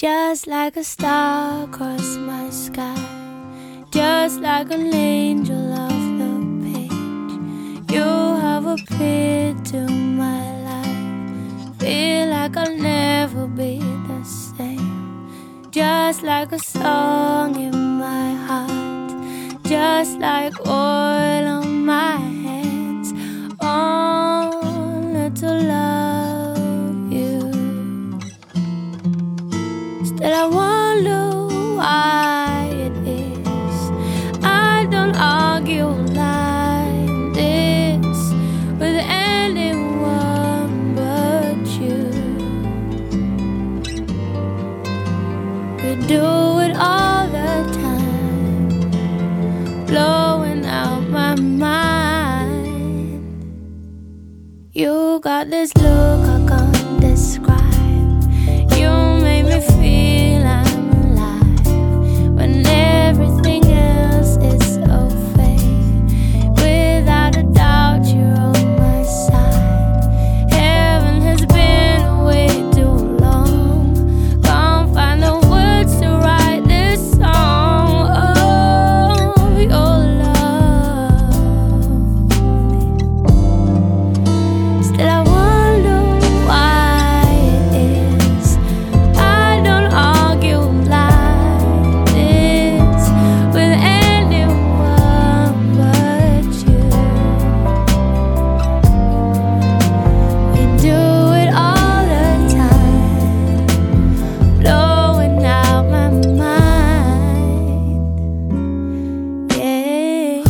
Just like a star across my sky, just like an angel off the page, you have appeared to my life. Feel like I'll never be the same. Just like a song in my heart, just like oil on my hands, only to love you. Still I wonder why it is I don't argue like this with anyone but you. We do it all the time, blowing out my mind. You got this look I can't describe. You make me feel I'm alive when everything else is so fake. Without a doubt, you're on my side. Heaven has been way too long. Can't find the words to write this song of your love. Still I wonder why it is I don't argue like this with anyone but you. We do it all the time, blowing out my mind. Yeah.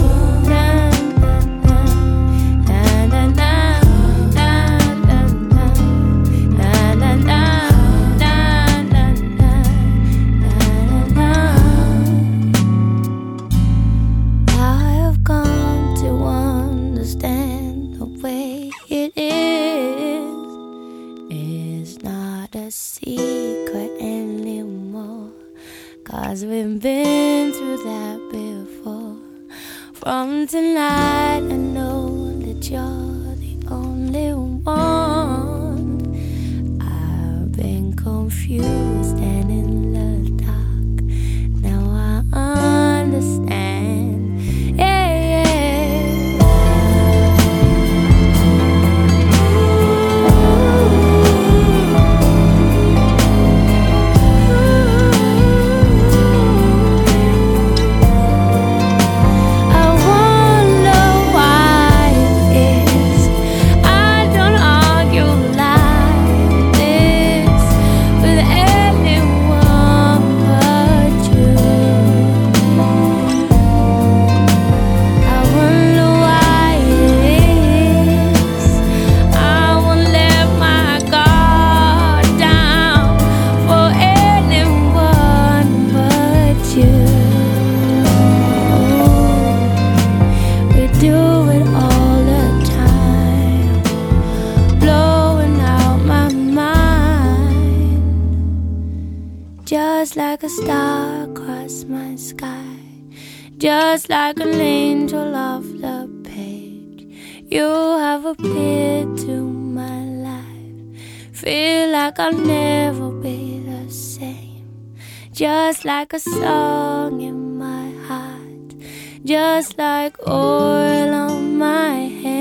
Na, na, na, na, na, na, na, na, na. I have come to understand the way it is. It's not a secret anymore, 'cause we've been through that before. From tonight I know that you're the only one. I've been confused and in the dark. Now I understand. Yeah, I wonder why it is I don't argue like this with anyone but you. I wonder why it is I won't let my guard down for anyone but you. We do it all the time, blowing out my mind. Just like a star across my sky, just like an angel off the page, you have appeared to my life. Feel like I'll never be the same. Just like a song in my heart, just like oil on my head.